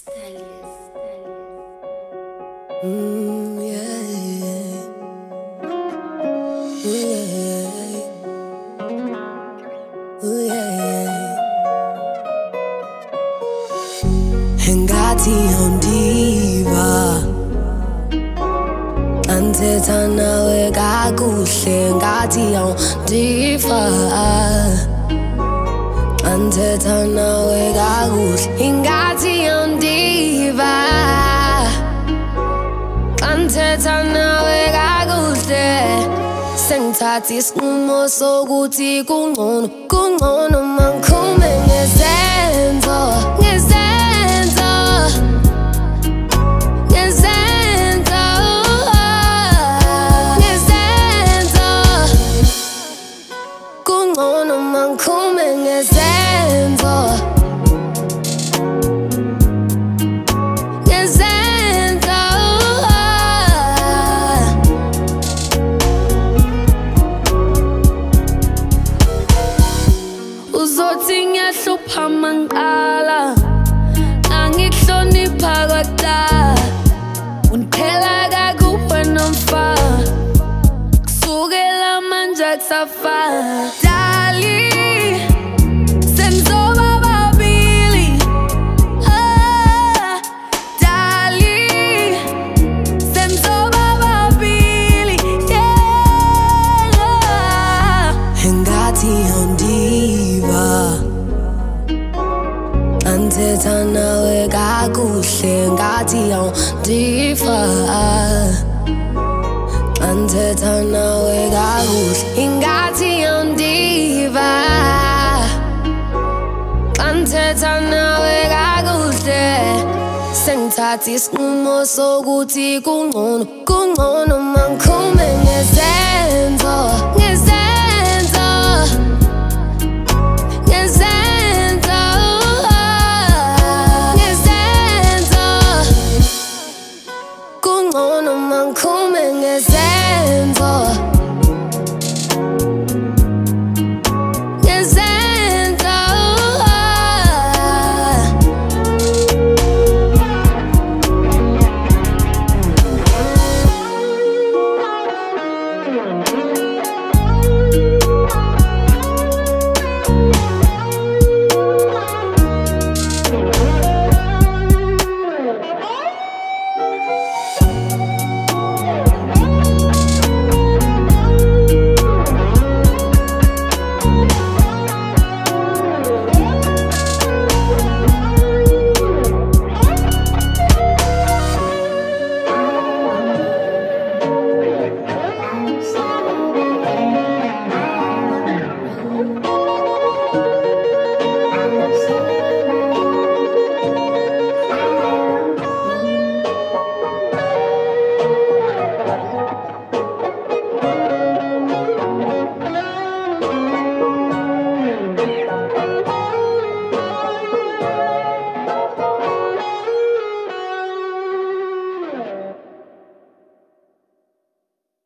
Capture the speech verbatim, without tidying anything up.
Mm, yeah. Ooh, yeah. Ooh, yeah. Engathi undiva anthetha nawe kakuhle ngathi undiva anthetha nawe kakuhle ingathi undiva anthetha nawe kakuhle sengithatha isinqumo sokuthi kungcono kungcono mangikhume ngezenzo ngezenzo ngezenzo ngezenzo kungcono mangikhume ngezenzo uzothi ngiyahlupha mangqala angikuhlonipha kwakudala undiphela kakuwe nomfana kusukela manje akusafani dali senzoba babili ah dali senzoba babili yeah engathi undiva anthetha nawe kakuhle ngathi undiva anthetha nawe kakuhle ingathi undiva anthetha nawe kakuhle sengithatha isinqumo sokuthi kungcono kungcono mangikhume ngezenzo